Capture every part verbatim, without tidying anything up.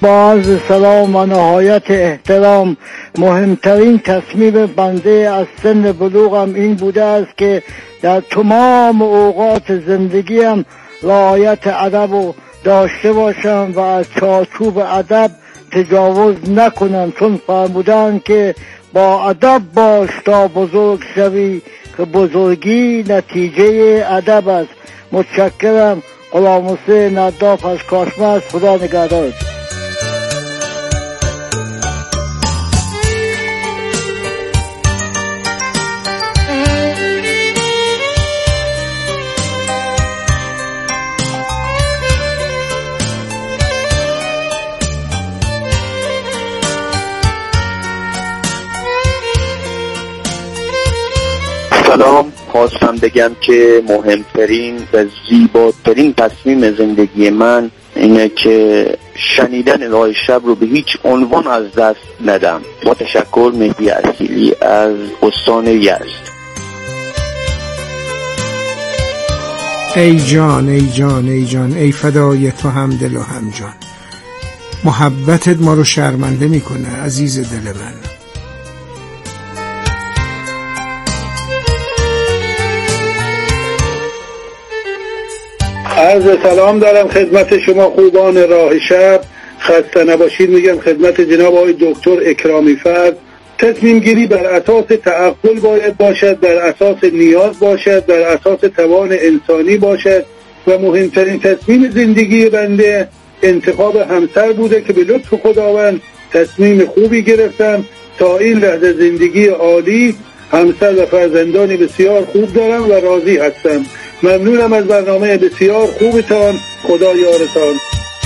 با عرض سلام و نهایت احترام، مهمترین تصمیم بنده از سن بلوغم این بوده است که در تمام اوقات زندگیم رعایت ادب رو داشته باشم و از چارچوب ادب تجاوز نکنم، چون فرمودند که با ادب باش تا بزرگ شوی که بزرگی نتیجه ادب است. متشکرم. غلام حسین نداف از کاشمر. خدا نگهدار. سلام. خواستم بگم که مهمترین و زیباترین تصمیم زندگی من اینه که شنیدن راه شب رو به هیچ عنوان از دست ندم. با تشکر. مهدی اصیلی از استان یزد. ای جان ای جان ای جان ای فدای تو هم دل و هم جان، محبتت ما رو شرمنده میکنه عزیز دل من. عرض سلام دارم خدمت شما خوبان راه شب. خسته نباشید میگم خدمت جناب آقای دکتر اکرامی فرد. تصمیم گیری بر اساس تعقل باید باشد، بر اساس نیاز باشد، بر اساس توان انسانی باشد و مهمترین تصمیم زندگی بنده انتخاب همسر بوده که به لطف خداوند تصمیم خوبی گرفتم. تا این لحظه زندگی عالی، همسر و فرزندانی بسیار خوب دارم و راضی هستم. ممنونم از برنامه بسیار خوبتان. خدا یارتان.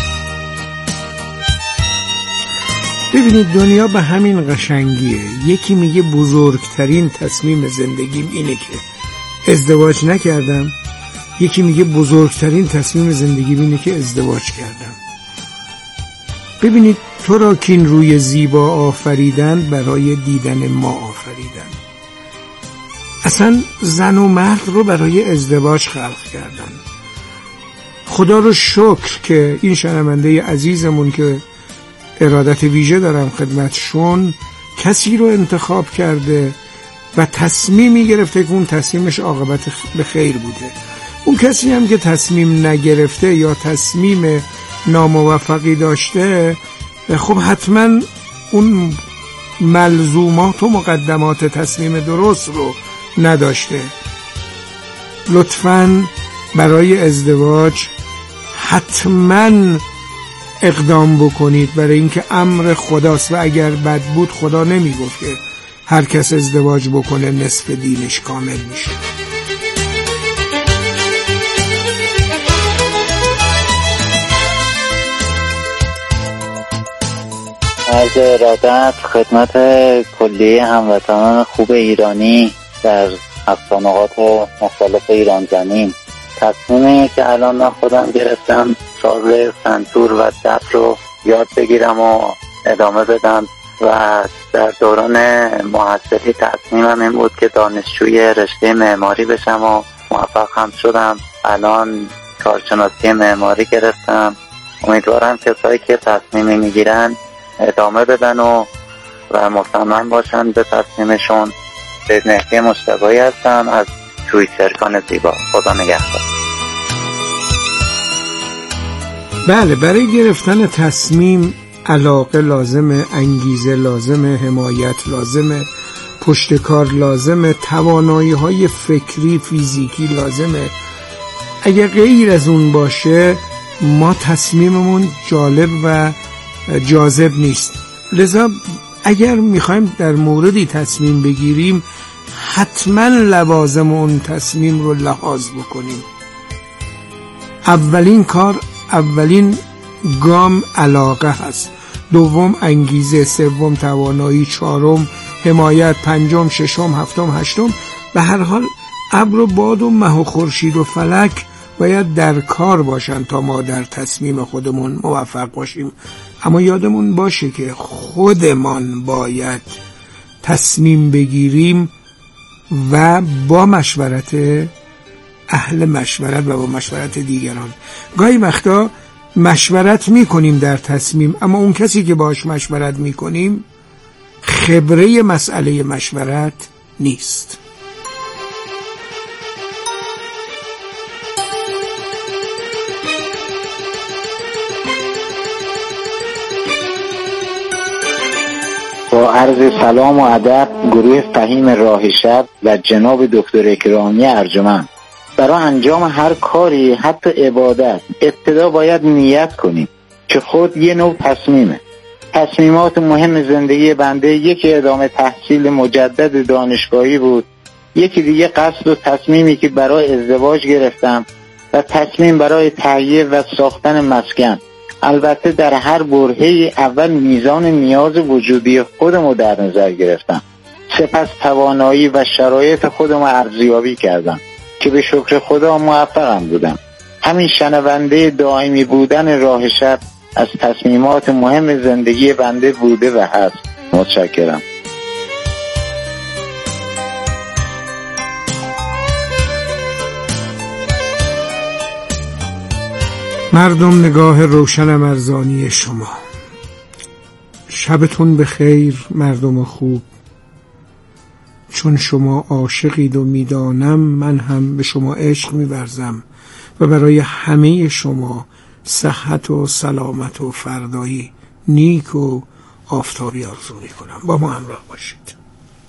ببینید دنیا به همین قشنگیه. یکی میگه بزرگترین تصمیم زندگیم اینه که ازدواج نکردم، یکی میگه بزرگترین تصمیم زندگیم اینه که ازدواج کردم. ببینید تو را کین روی زیبا آفریدن، برای دیدن ما آفریدن. اصلا زن و مرد رو برای ازدواج خلق کردن. خدا رو شکر که این شنونده عزیزمون که ارادت ویژه دارم خدمتشون، کسی رو انتخاب کرده و تصمیمی گرفته که اون تصمیمش عاقبت به خیر بوده. اون کسی هم که تصمیم نگرفته یا تصمیم ناموفقی داشته، خب حتما اون ملزومات و مقدمات تصمیم درست رو نداشته. لطفاً برای ازدواج حتماً اقدام بکنید، برای اینکه امر خداست و اگر بد بود خدا نمی گفت که هر کس ازدواج بکنه نصف دینش کامل میشه. عرض ارادت خدمت کلیه هموطنان خوب ایرانی در افغانات مختلف ایران زمین. تصمیمی که الان من خودم گرفتم ساز سنتور و دف رو یاد بگیرم و ادامه بدم و در دوران محصلی تصمیمم این بود که دانشجوی رشته معماری بشم و موفق هم شدم. الان کارشناسی معماری گرفتم. امیدوارم کسایی که تصمیمی میگیرن ادامه بدن و و مصمم باشن به تصمیمشون. سید مهدی مجتبی هستم از توییترکان زیبا. خدا نگهدار. بله، برای گرفتن تصمیم علاقه لازمه، انگیزه لازمه، حمایت لازمه، پشتکار لازمه، توانایی های فکری فیزیکی لازمه. اگر غیر از اون باشه ما تصمیممون جالب و جاذب نیست. لذا اگر میخوایم در موردی تصمیم بگیریم حتما لوازم اون تصمیم رو لحاظ بکنیم. اولین کار، اولین گام علاقه هست، دوم انگیزه، سوم توانایی، چهارم حمایت، پنجم، ششم، هفتم، هشتم. به هر حال ابر و باد و مه و خورشید و فلک باید در کار باشن تا ما در تصمیم خودمون موفق باشیم. اما یادمون باشه که خودمان باید تصمیم بگیریم و با مشورت اهل مشورت و با مشورت دیگران. گاهی وقتا مشورت میکنیم در تصمیم، اما اون کسی که باش مشورت میکنیم خبره مسئله مشورت نیست. با عرض سلام و ادب گروه فهیم راه شب و جناب دکتر اکرامی ارجمند. برای انجام هر کاری، حتی عبادت، ابتدا باید نیت کنیم که خود یه نوع تصمیمه. تصمیمات مهم زندگی بنده یکی ادامه تحصیل مجدد دانشگاهی بود، یکی دیگه قصد و تصمیمی که برای ازدواج گرفتم و تصمیم برای تهیه و ساختن مسکن. البته در هر برهه‌ای اول میزان نیاز وجودی خودم رو در نظر گرفتم، سپس توانایی و شرایط خودم رو ارزیابی کردم که به شکر خدا موفقم بودم. همین شنونده دائمی بودن راه شب از تصمیمات مهم زندگی بنده بوده و هست. متشکرم. مردم نگاه روشنم ارزانی شما. شبتون بخیر مردم خوب. چون شما عاشقید و میدانم من هم به شما عشق می‌ورزم و برای همه شما صحت و سلامت و فردایی نیک و آفتابی آرزو می‌کنم. با ما همراه باشید.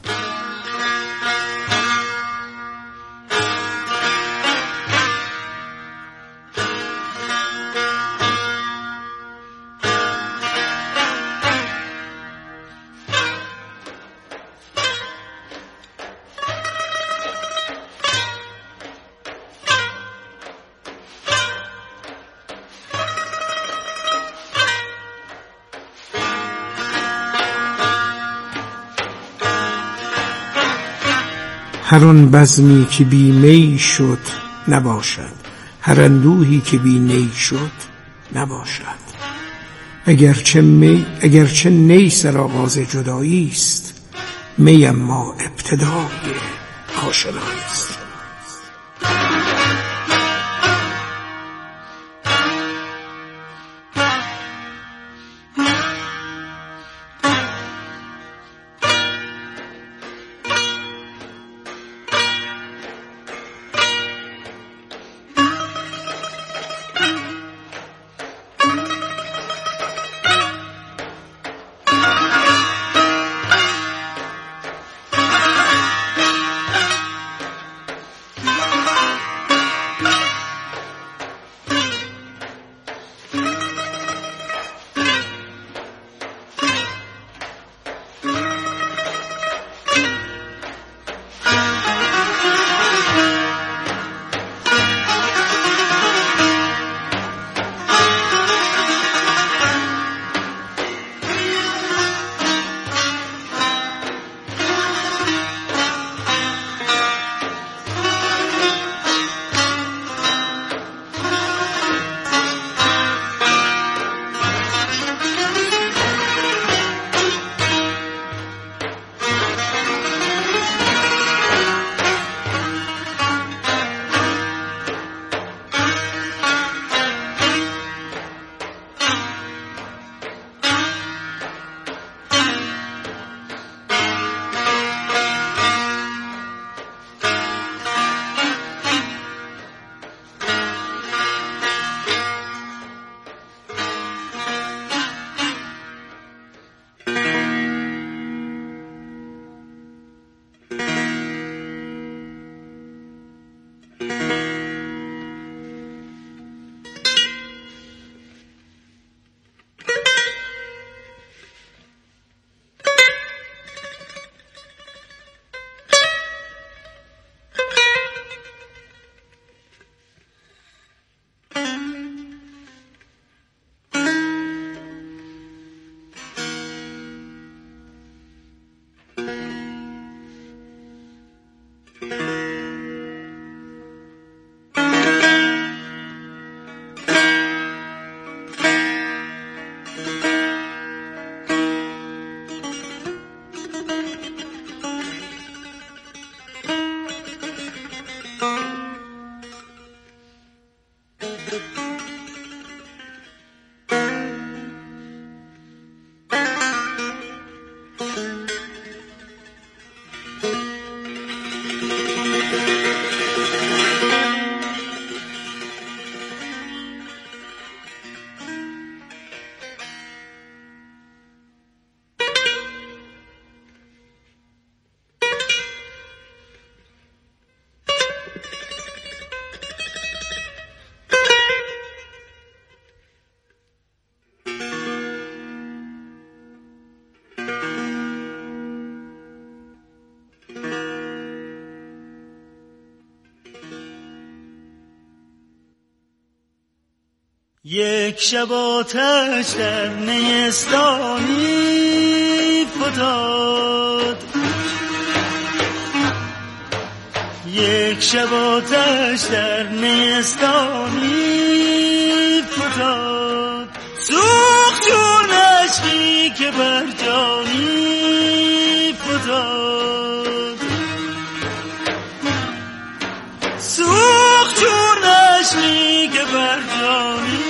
هر آن بزمی که بی می شد نباشد، هر اندوهی که بی نی شد نباشد. اگرچه می اگرچه نی سرآغاز جدایی است، می اما ابتدای آشنایی است. یک شب آتش در نیستانی فتاد، یک شب آتش در نیستانی فتاد، سوخت چون عشقی که بر جانی فتاد، سوخت چون عشقی که بر جانی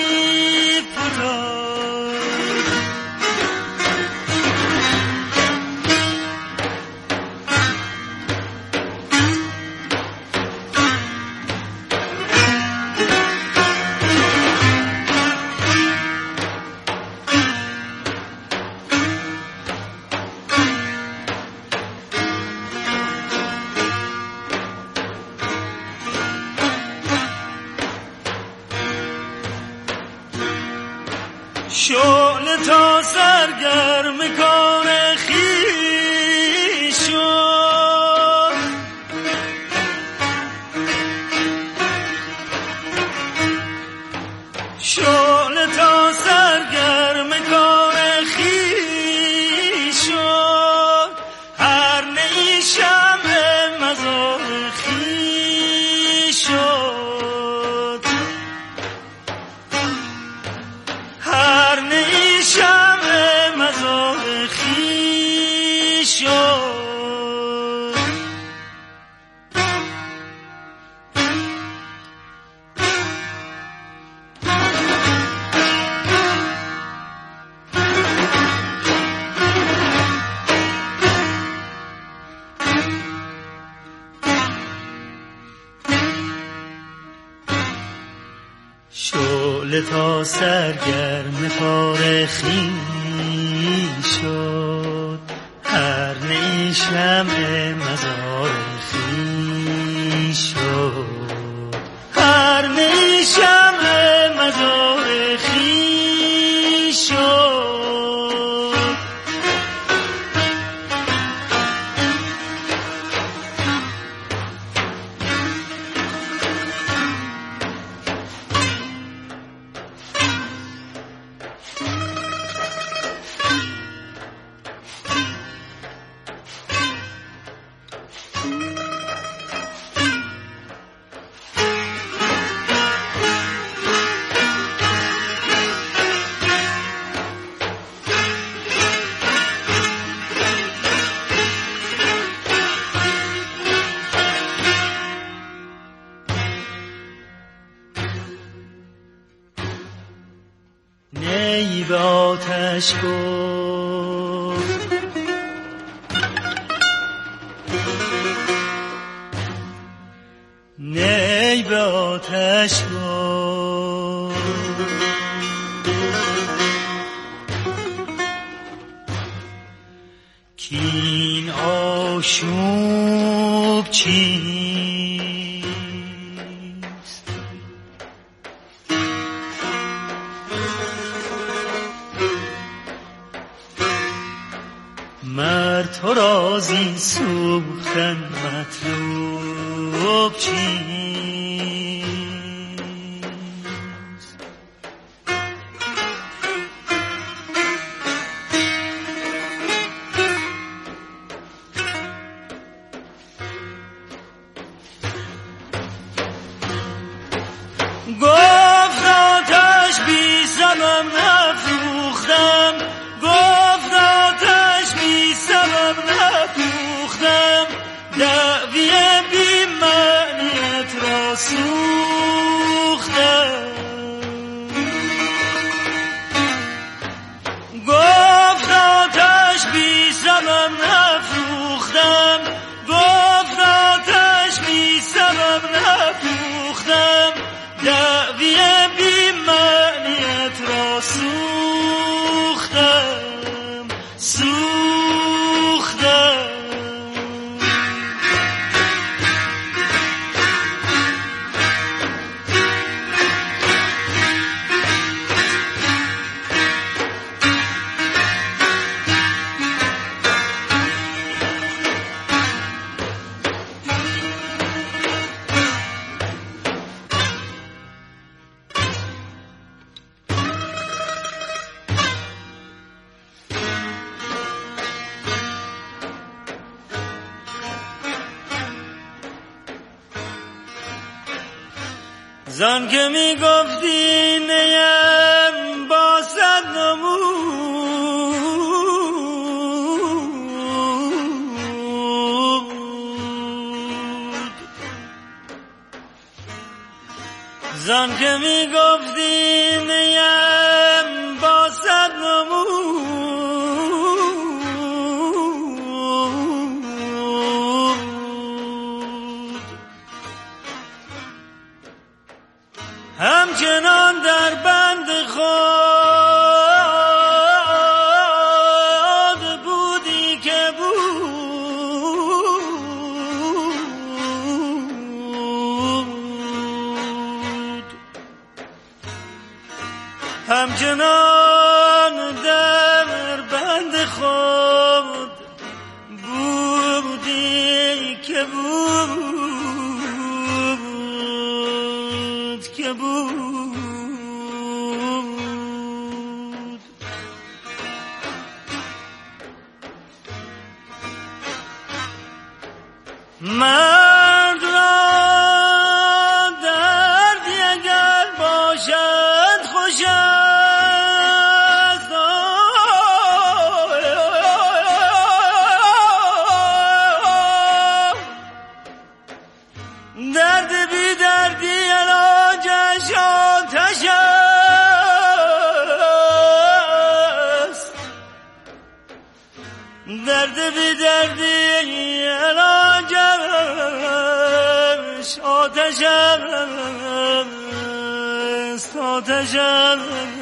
شعله تا سرگرم کار خویش شد، شعله تا سرگرم کار خویش شد، هر نی شمع مزار خویش شد، هر نی شمع مزار خویش شد. شعله تا سرگرم کار خویش شد، هر نی شمع مزار خویش شد، هر نی شمع مزار خویش شد. نی به آتش گفت، نی به آتش گفت، کین آشوب چیست، مرد تو را زین سوختن مطلوب چیست. گفت آتش بی سبب نفروختم، گفت آتش بی سبب نفروختم، دعوی بی معنیت را زان که می گفتی نیم با صد نمود، زان که می گفتی نیم با صد نمود، همچنان در بند خود بودی که بود، همچنان در بند خود بودی که بود که بود. مرد را دردی اگر باشد خوش است، درد بی دردی علاجش آتش است، درد بی دردی علاجش آتش است، آتش است.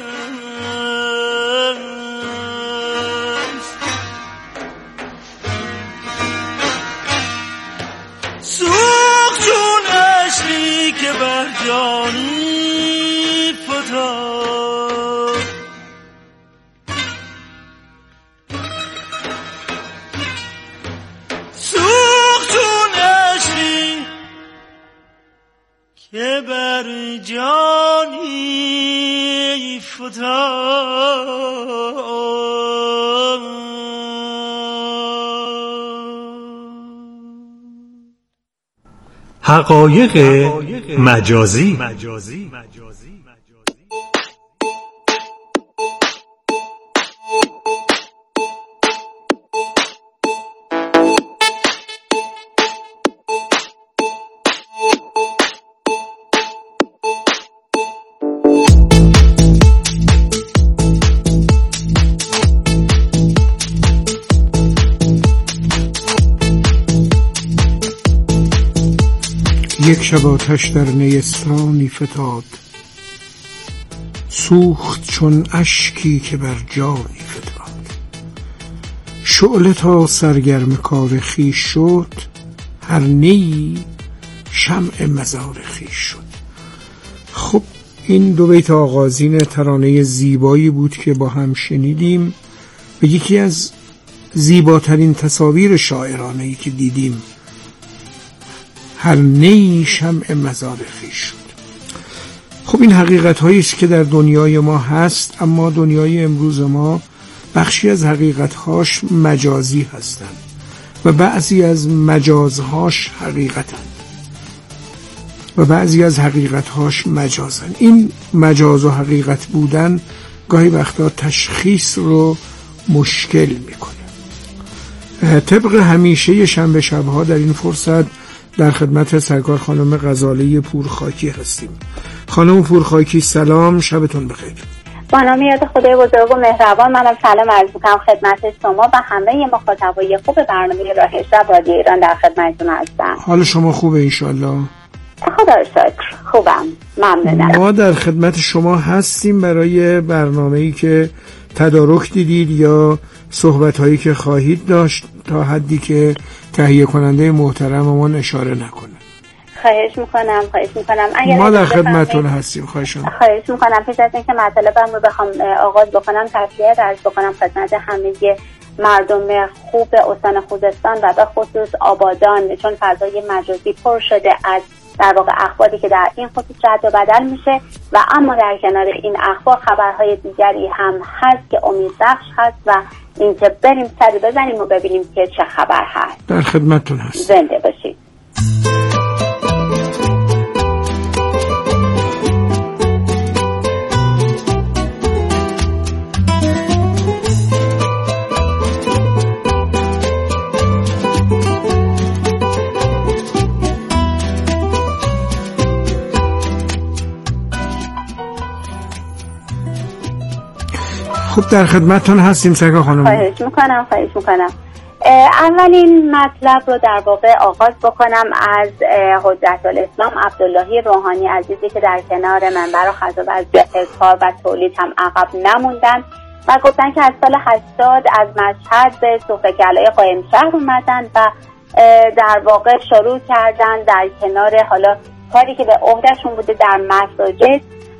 سوخت چون اشکی که بر جانی فتاد، سوخت چون اشکی که بر جانی فتاد. حقایق مجازی. یک شب آتش در نیستانی فتاد، سوخت چون اشکی که بر جانی فتاد. شعله تا سرگرم کار خویش شد، هر نی شمع مزار خویش شد. خب این دو بیت آغازین ترانه زیبایی بود که با هم شنیدیم و یکی از زیباترین تصاویر شاعرانه‌ای که دیدیم، هر نی شمع مزار خویش شد. خب این حقیقت هایی است که در دنیای ما هست، اما دنیای امروز ما بخشی از حقیقت هاش مجازی هستند و بعضی از مجازهاش حقیقتند و بعضی از حقیقت هاش مجازن. این مجاز و حقیقت بودن گاهی وقتا تشخیص رو مشکل میکنه. طبق همیشه شنبه شبها در این فرصت در خدمت سرکار خانم غزاله پورخاکی هستیم. خانم پورخاکی سلام، شبتون بخیر. با نام یاد خدای بزرگ و مهربان، منم سلام عرض می‌کنم خدمت شما و همه مخاطبای خوب برنامه راه شب رادیو ایران. در خدمتتون هستم. حال شما خوبه انشالله؟ خدا رو شکر خوبم، ممنونم. ما در خدمت شما هستیم برای برنامه‌ای که تدارک دیدید یا صحبت‌هایی که خواهید داشت تا حدی که تهیه کننده محترممون اشاره نکنه. خواهش میکنم خواهش میکنم اگر ما در خدمتتون هستیم. خواهش میکنم خواهش میکنم پیش از اینکه مطالبم رو بخوام آغاز بکنم تسلیت عرض بکنم خدمت همه مردم خوب استان خوزستان و به خصوص آبادان، چون فضای مجازی پر شده از در واقع اخباری که در این خصوص رد و بدل میشه و اما در کنار این اخبار خبرهای دیگری هم هست که امیدبخش هست و اینکه بریم سری بزنیم و ببینیم که چه خبر هست. در خدمتتون هست. زنده باشید. خب در خدمتتون هستیم سگا خانم. خواهش میکنم خواهش میکنم اولین مطلب رو در واقع آغاز بکنم از حجت الاسلام عبداللهی روحانی عزیزی که در کنار منبر و خطاب از جهت کار و تولید هم عقب نموندن و گفتن که از سال هشتاد از مشهد به صفحه گلای قائم شهر اومدن و در واقع شروع کردن در کنار حالا کاری که به عهدهشون بوده در مساجد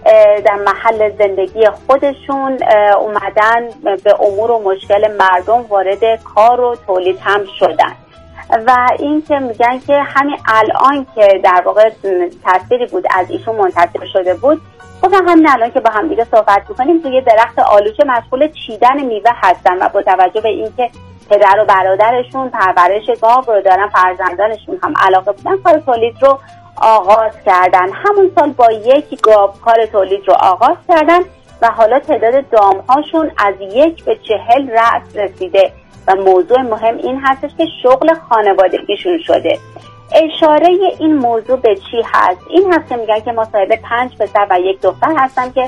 در محل زندگی خودشون اومدن به امور و مشکل مردم وارد کار و تولید هم شدن و این که میگن که همین الان که در واقع تصویری بود از ایشون منتشر شده بود گفتن همین الان که با هم دیگه صحبت میکنیم توی درخت آلوچه مشغول چیدن میوه هستن و با توجه به اینکه پدر و برادرشون پرورش گاو رو دارن فرزندانشون هم علاقه بودن کار تولید رو آغاز کردن. همون سال با یک گاو کار تولید رو آغاز کردن و حالا تعداد دامهاشون از یک به چهل رأس رسیده و موضوع مهم این هستش که شغل خانوادگیشون شده. اشاره این موضوع به چی هست؟ این هست که میگن که ما صاحب پنج پسر و یک دختر هستم که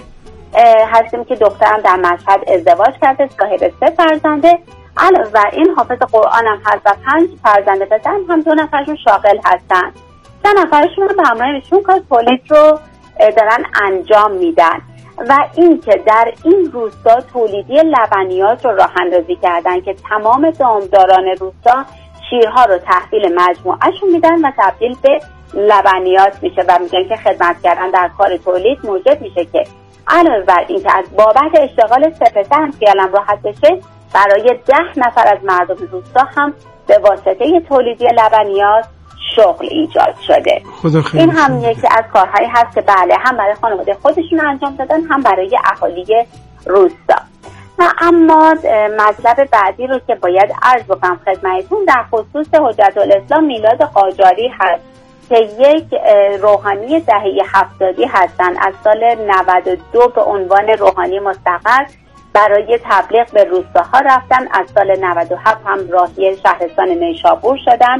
هستیم که دخترم در مشهد ازدواج کرده صاحب سه فرزنده علاوه بر این حافظ قرآن هم هست و پنج فرزند پسر هم دو نفرشون شاغل هستن سه نفرشون هم به همراه ایشون کار تولید رو دارن انجام میدن و این که در این روستا تولیدی لبنیات رو راه اندازی کردن که تمام دامداران روستا شیرها رو تحویل مجموعهشون میدن و تبدیل به لبنیات میشه و میگن که خدمت کردن در کار تولید موجب میشه که علاوه بر این که از بابت اشتغال سه پسر هم خیالم راحت بشه برای ده نفر از مردم روستا هم به واسطه تولیدی لبنیات شغل ایجاد شده. این هم یکی از کارهایی هست که بله هم برای خانواده خودشون انجام دادن هم برای اهالی روستا. و اما مطلب بعدی رو که باید عرض بکنم خدمتتون در خصوص حجت الاسلام میلاد قاجاری هست که یک روحانی دهه هفتادی هستن. از سال نود و دو به عنوان روحانی مستقر برای تبلیغ به روستاها رفتن. از سال نود و هفت هم راهی شهرستان نیشابور شدن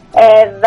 و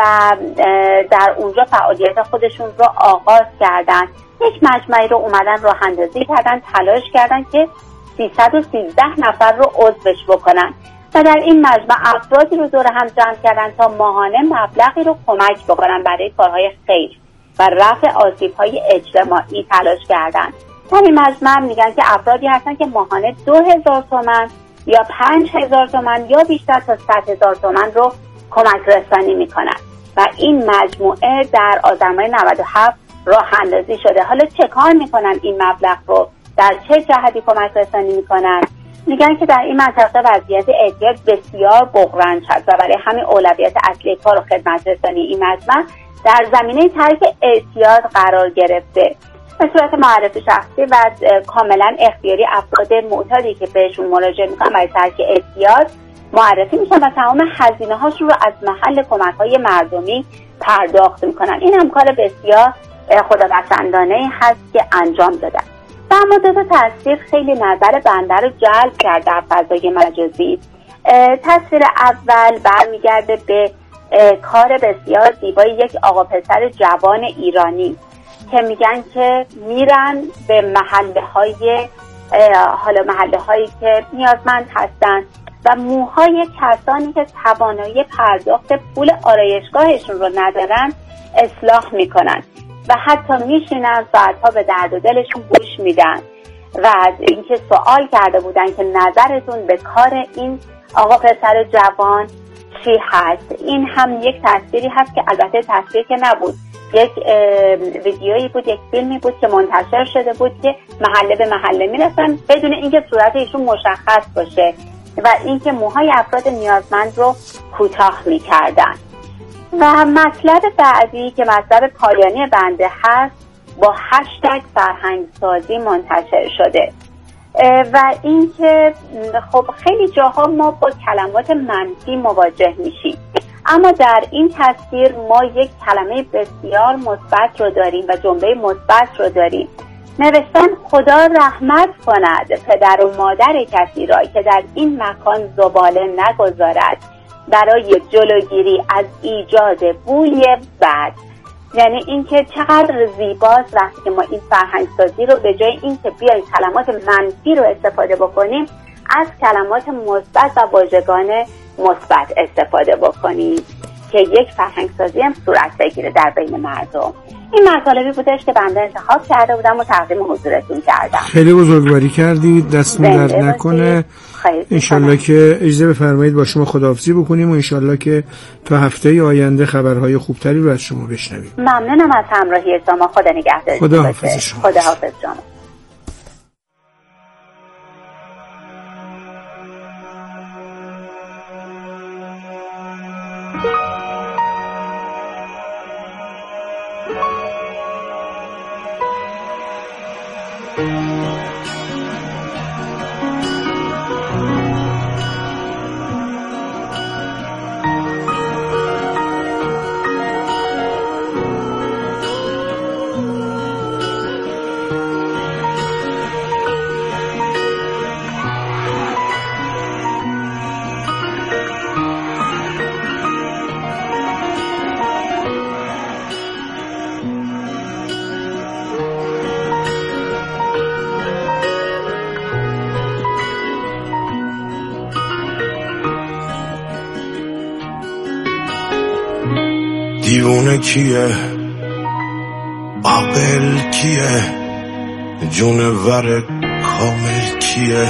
در اونجا فعالیت خودشون رو آغاز کردن. یک مجمعی رو اومدن راه اندازی کردن، تلاش کردن که سیصد و سیزده نفر رو عضوش بکنن و در این مجمع افرادی رو دور هم جمع کردن تا ماهانه مبلغی رو کمک بکنن برای کارهای خیر و رفع آسیب‌های اجتماعی تلاش کردن. در این مجمع میگن که افرادی هستن که ماهانه دو هزار تومن یا پنج هزار تومن یا بیشتر تا صد هزار تومن رو کمک رسانی میکنن و این مجموعه در آذر ماه نود و هفت راه اندازی شده. حالا چه کار میکنن این مبلغ رو در چه جهتی کمک رسانی میکنن؟ میگن که در این منطقه وضعیت احتیاج بسیار بحران هست و برای همین اولویت اصلی کار و خدمت رسانی این مجمع در زمینه ترک اعتیاد قرار گرفته. به صورت معرفی شخصی و کاملا اختیاری افراد معتادی که بهشون مراجعه میکنن برای ترک اعتیاد معرفی میشن و تمام هزینه هاشون رو از محل کمک های مردمی پرداخت میکنن. این هم کار بسیار خداپسندانه هست که انجام دادن. و اما دو تا تصویر خیلی نظر بنده رو جلب کرد در فضای مجازی. تصویر اول برمیگرده به کار بسیار زیبای یک آقا پسر جوان ایرانی که میگن که میرن به محله های حالا محله هایی که نیازمند هستن و موهای کسانی که توانایی پرداخت پول آرایشگاهشون رو ندارن اصلاح میکنن و حتی میشینن ساعتها به درد و دلشون گوش میدن و اینکه سوال کرده بودن که نظرتون به کار این آقا پسر جوان چی هست. این هم یک تصویری هست که البته تصویر که نبود، یک ویدیویی بود، یک فیلمی بود که منتشر شده بود که محله به محله میرفتن بدون اینکه صورت ایشون مشخص باشه و اینکه موهای افراد نیازمند رو کوتاه میکردن. و مطلب بعدی که مطلب پایانی بنده هست با هشتگ فرهنگسازی منتشر شده و اینکه خب خیلی جاها ما با کلمات منفی مواجه میشیم، اما در این تصویر ما یک کلمه بسیار مثبت رو داریم و جمله مثبت رو داریم. نوشتن خدا رحمت کند پدر و مادر کسی را که در این مکان زباله نگذارد برای جلوگیری از ایجاد بوی بد. یعنی اینکه چقدر زیباست وقتی که ما این فرهنگ سازی رو به جای اینکه بیایم کلمات منفی رو استفاده بکنیم از کلمات مثبت و واژگان مثبت استفاده بکنیم که یک فرهنگ سازی هم صورت بگیره در بین مردم. این مطالبی بودش که بنده انتخاب کرده بودم و تقدیم حضورتون کردم. خیلی بزرگواری کردید، دستمون درد نکنه. انشالله که اجازه بفرمایید با شما خداحافظی بکنیم و انشالله که تا هفته آینده خبرهای خوبتری رو از شما بشنویم. ممنونم از همراهی شما. خدا نگهدار. خداحافظ شما. خداحافظ شما. دیوونه کیه، عاقل کیه، جونور کامل کیه؟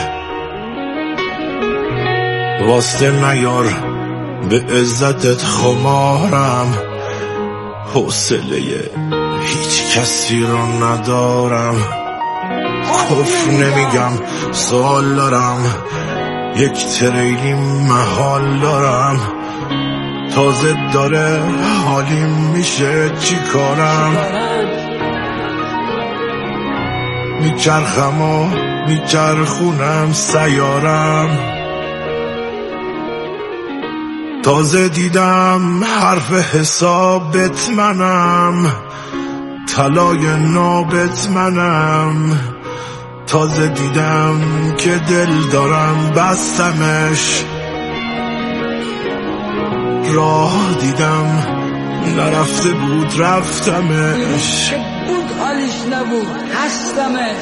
واسطه نیار به عزتت خمارم، حوصله هیچ کسی رو ندارم. کفر نمیگم سوال دارم، یک تریلی محال دارم. تازه داره حالیم میشه چی کارم؟ میچرخم و میچرخونم سیارم. تازه دیدم حرف حسابت منم، طلای نابت منم. تازه دیدم که دل دارم بستمش، راه دیدم نرفته بود رفتمش. بود حالش نبود هستمش.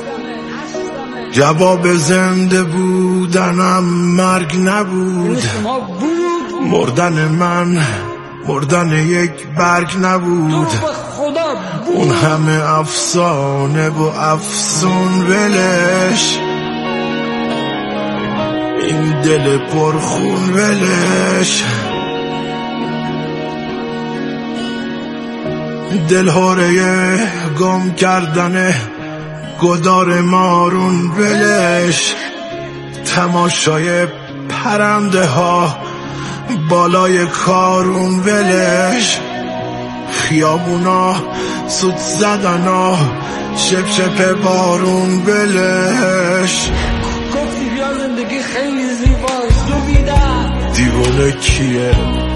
جواب زنده بودنم مرگ نبود، مردن من مردن یک برگ نبود. اون همه افسانه و افسون ولش، این دل پرخون ولش. دل هاره گم کردنه گدار مارون ولش. تماشای پرنده ها بالای کارون ولش. خیابونا سوت زدنا شپ شپ بارون ولش. گفتی بیا زندگی خیلی زیباست، تو بیدم. دیوانه کیه،